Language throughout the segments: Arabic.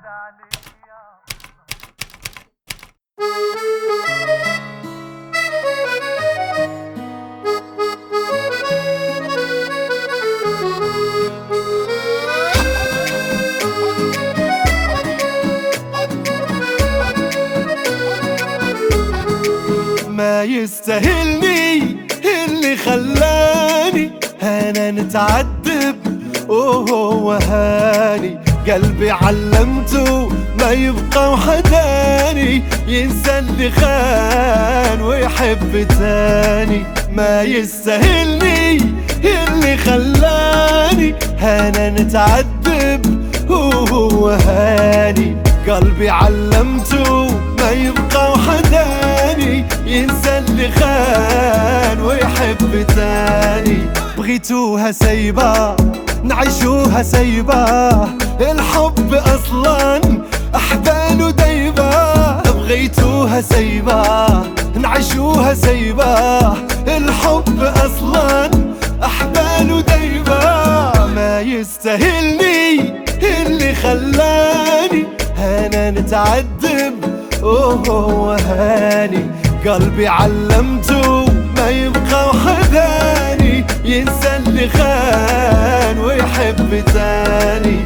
ما يستاهلني اللي خلاني انا نتعذب وهو هاني. قلبي علمته ما يبقى وحداني، ينسى اللي خان ويحب تاني. ما يستاهلني اللي خلاني انا نتعذب وهو هاني. قلبي علمته ما يبقى وحداني، ينسى اللي خان ويحب تاني. بغيتوها سايبة نعيشوها سايبة، الحب أصلا أحبال دايبة. بغيتوها سايبة نعيشوها سايبة، الحب أصلا أحبال دايبة. ما يستاهلني اللي خلاني أنا نتعذب وهو هاني. قلبي علمته ما يبقى وحداني، ينسى اللي خان ويحب تاني.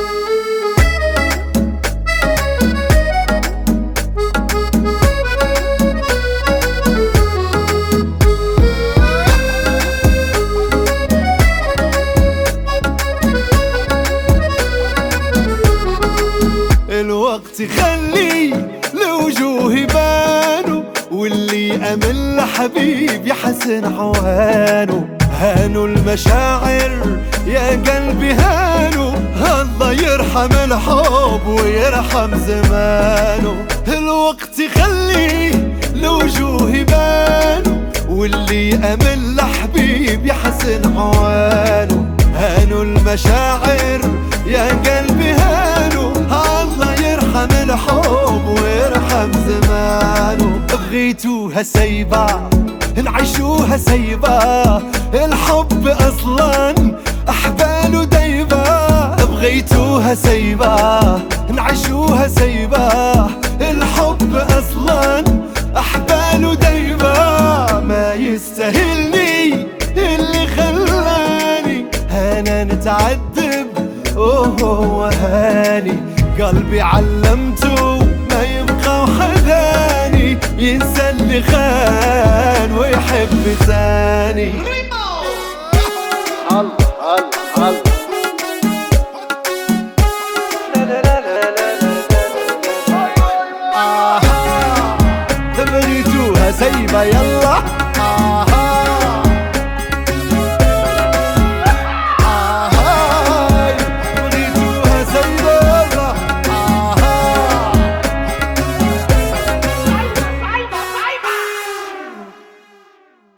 الوقت يخلي الوجوه بانوا، واللي أمل حبيب يحسن حوانه. هانوا المشاعر يا قلبي هانوا، الله يرحم الحب ويرحم زمانه. الوقت يخلي الوجوه بانوا، واللي أمل حبيب يحسن حوانه. هانوا المشاعر يا قلبي هانوا، الله يرحم الحب ويرحم زمانه. بغيتوها سايبة نعيشوها سايبة، الحب أصلا أحبال دايبة. بغيتوها سايبة نعيشوها سايبة، الحب أصلا أحبال دايبة. ما يستاهلني اللي خلاني أنا نتعذب وهو هاني. قلبي علمته ما يبقى وحداني، ينسى اللي خان ويحب تاني. بغيتوها سايبة يلا